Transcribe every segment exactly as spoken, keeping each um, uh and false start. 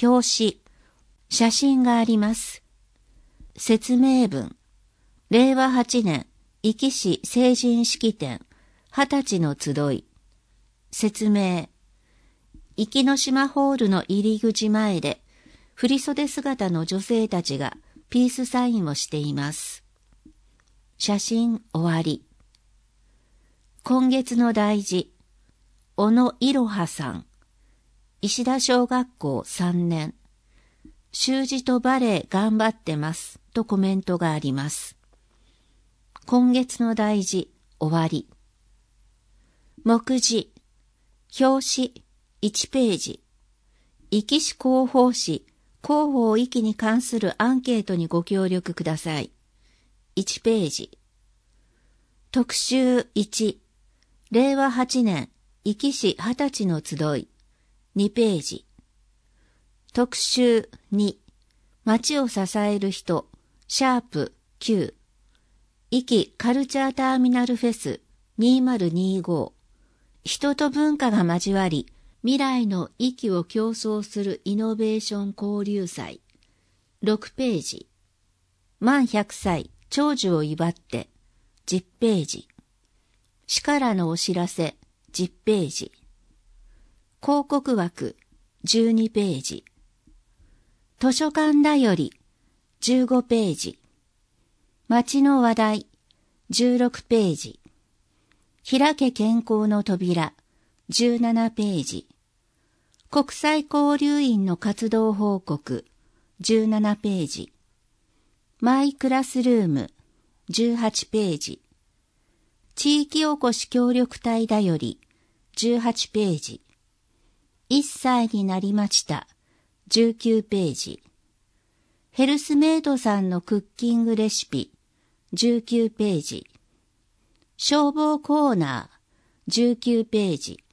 表紙、写真があります。説明文、れいわはちねん、壱岐市成人式典、二十歳の集い。説明、壱岐の島ホールの入り口前で、振袖姿の女性たちがピースサインをしています。写真終わり。今月の大事、小野いろはさん、石田小学校さんねん、習字とバレエ頑張ってますとコメントがあります。今月の大事、終わり。目次、表紙いちページ、壱岐市広報誌広報壱岐に関するアンケートにご協力ください。いちページ。特集いち、れいわはちねん、壱岐市二十歳の集い、にページ。特集に、街を支える人、シャープきゅう、壱岐カルチャーターミナルフェスにせんにじゅうご、人と文化が交わり、未来の壱岐を競争するイノベーション交流祭、ろくページ。満ひゃくさい長寿を祝って、じゅっページ。市からのお知らせ、じゅっページ。広告枠、じゅうにページ。図書館だより、じゅうごページ。街の話題、じゅうろくページ。開け健康の扉、じゅうななページ。国際交流員の活動報告、じゅうななページ。マイクラスルーム、じゅうはちページ。地域おこし協力隊だより、じゅうはちページ。いっさいになりました、じゅうきゅうページ。ヘルスメイドさんのクッキングレシピ、じゅうきゅうページ。消防コーナー、じゅうきゅうページ。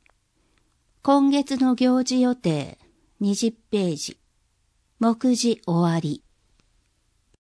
今月の行事予定、にじゅっページ。目次終わり。